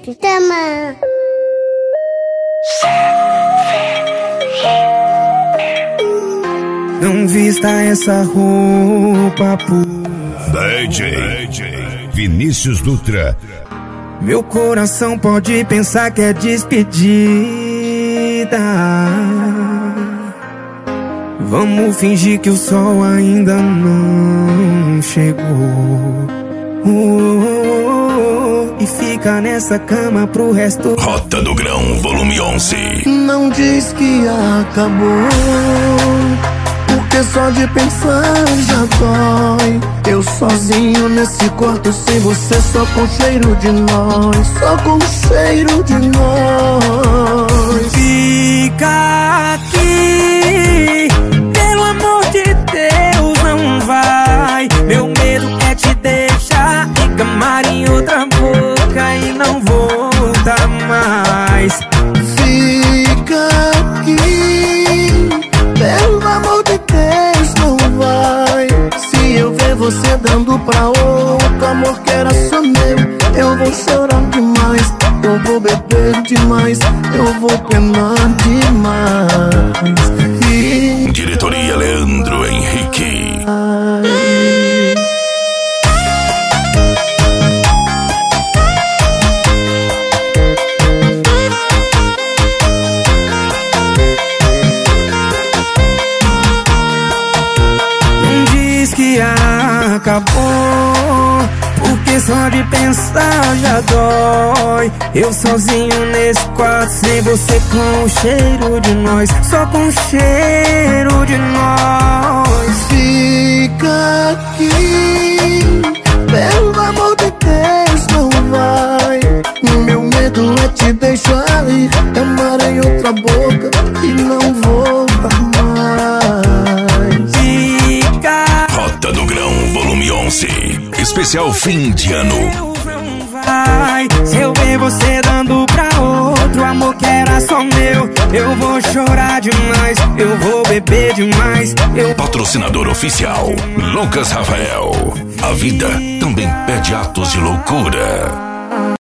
Tama. Não vista essa roupa por DJ Vinícius Dutra. Meu coração pode pensar que é despedida. Vamos fingir que o sol ainda não chegou. E fica nessa cama pro resto. Rota do Grão, volume 11. Não diz que acabou, porque só de pensar já dói. Eu sozinho nesse quarto sem você, só com cheiro de nós, só com cheiro de nós. Fica aqui, pelo amor de Deus, não vai. Meu medo é te deixar encamar em outra boca e não volta mais. Fica aqui, pelo amor de Deus, não vai. Se eu ver você dando pra outro amor que era só meu, eu vou chorar demais, eu vou beber demais, eu vou penar demais. Diretoria Leandro Henrique. Que acabou, porque só de pensar já dói. Eu sozinho nesse quarto sem você, com o cheiro de nós, só com o cheiro de nós. Fica aqui, pelo amor de Deus, não vai. Meu medo é te deixar ir, amar em outra boca e não voltar mais. Rota do Grão, volume 11. Especial fim de ano. Vai, se eu ver você dando pra outro amor que era só meu, eu vou chorar demais, eu vou beber demais. Patrocinador oficial Lucas Rafael. A vida também pede atos de loucura.